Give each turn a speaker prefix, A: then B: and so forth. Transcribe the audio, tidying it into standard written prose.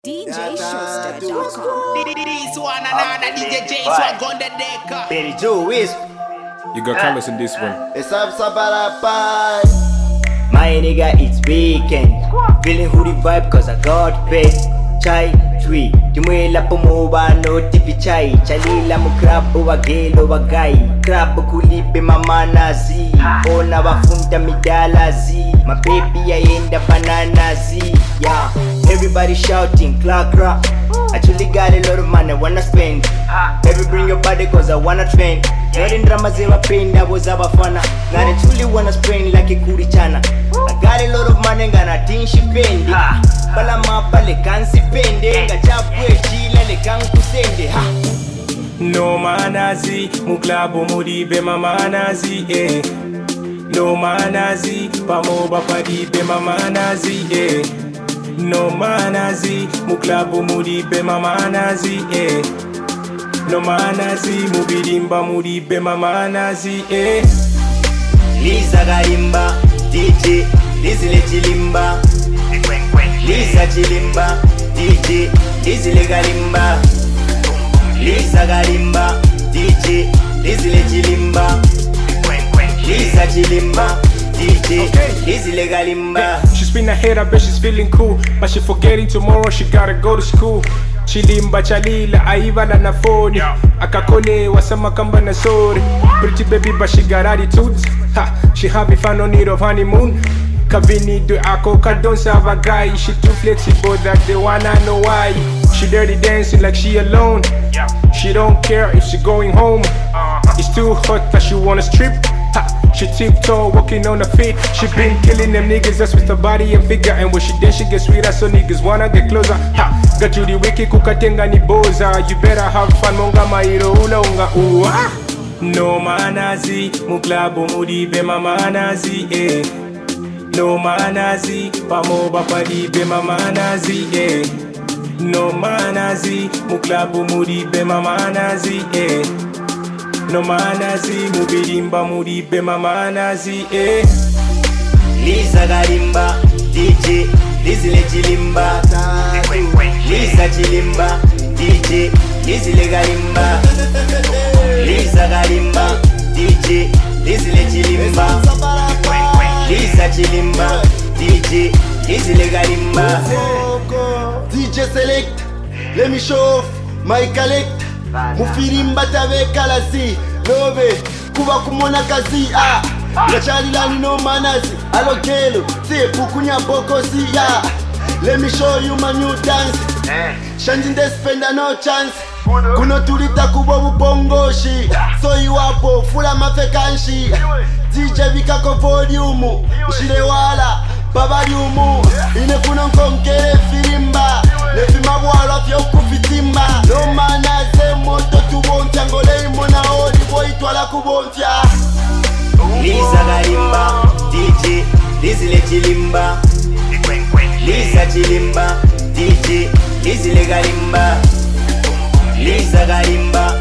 A: DJShowster.com.
B: This one another DJ J Swag on the deck.
C: Benny Joe Wisp.
D: You got colors in this one.
C: It's up Sabarapai. My nigga, it's weekend. Feeling hoodie vibe cause I got paid. Chai, tree. Timwela pomoba no tipi chai. Chalila mu crab over gelo wa guy. Crab kulipe mama nazi. Ona wafunta midala zi. My baby ayenda banana zi. Yeah. Everybody shouting, cla cla. Actually got a lot of money, wanna spend. Baby bring your body cause I wanna train. Not in drama zero pain, that was abafana. Now I truly wanna spend like a kurichana. I got a lot of money, gonna think she pendi. Bala mapa le kansi pende. Ngachapwe chila le kanku sende.
D: No manazi, muklabu mudibe mamanazi, eh. No manazi, pamoba padibe mamanazi, eh. No manazi, muklabu mudibe mamanazi, eh. No manazi, mubidimba mudibe mamanazi, eh.
C: Lisa Garimba, DJ, Lizzy Chilimba. Lisa Chilimba, DJ, Lizzy Garimba. Lisa Garimba, DJ, Lizzy Chilimba. Lisa Chilimba, DJ, Lizzy Garimba.
D: She's been ahead, I bet she's feeling cool. But she forgetting tomorrow, she gotta go to school. Chilimba chalila, aiva na nafoni. Akakole, wasama kamba na sori. Pretty baby, but she got attitudes. Ha, she happy fan, no need of honeymoon. Kavini do ako, don't serve a guy. She too flexible that they wanna know why. She dirty dancing like she alone. She don't care if she going home. It's too hot that she wanna strip. Ha, she tiptoe, walking on her feet. She been killing them niggas just with her body and figure. And when she dance, she gets sweeter, so niggas wanna get closer. Ha, got you the wiki kukatenga ni boza. You better have fun, monga mairo ula unga uwa. No manazi, muklabu mudibe mamanazi, eh. No manazi, pamoba padibe mamanazi, eh. No manazi, muklabu mudibe mamanazi, eh. No manazi, mubidimba mudibe mamanazi, eh.
C: Lisa Garimba, DJ, Lizzy Chilimba. Lisa Chilimba, DJ, Lizzy Garimba. Lisa Garimba, DJ, Lizzy Chilimba. Lisa Chilimba, DJ, Lizzy Garimba. DJ Select, let me show off my collect. Mufirimba tabe kalasi, lobe, kuba kumona kazi. Gachalilani no manazi, alokelo, se pukunya boko si ya. Let me show you my new dance. Changing the spender no chance. Kuno tulita kubobu bongoshi. So you wapo, fula mafekanshi. DJ vikako volume, shilewala, babariumu. Inefuna nkonkere firimba. Nefima wala fya ukufitimba. No manaze moto tubontia. Ngole imona odi boy twala kubontia. Lisa Garimba, DJ, Lizzy Chilimba. Lisa Chilimba, DJ, Lizzy Garimba. Lisa Garimba,